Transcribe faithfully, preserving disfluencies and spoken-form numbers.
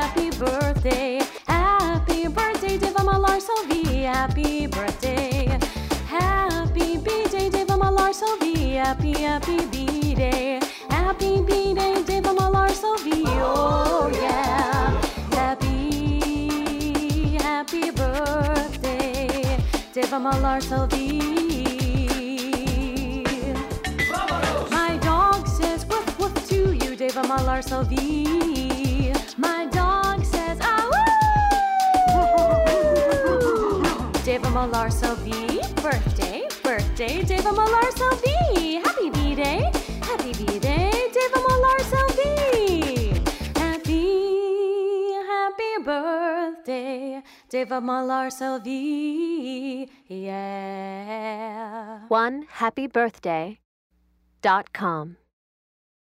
happy birthday. Happy birthday, det var Malar Sylvie. Happy birthday. Happy B-day, det var Malar Sylvie. Happy, happy B-day. Happy B-day, det var Malar Sylvie. Oh yeah. Happy, happy birthday, det var Malar Sylvie. My dog says woof woof to you, det var Malar Sylvie. My dog says ah woo. Det var Malar Sylvie. Birthday, birthday, det var Malar Sylvie. Happy B-day, happy B-day, det var Malar Sylvie. Happy, happy birthday, det var Malar Sylvie. Yeah. one happy birthday dot com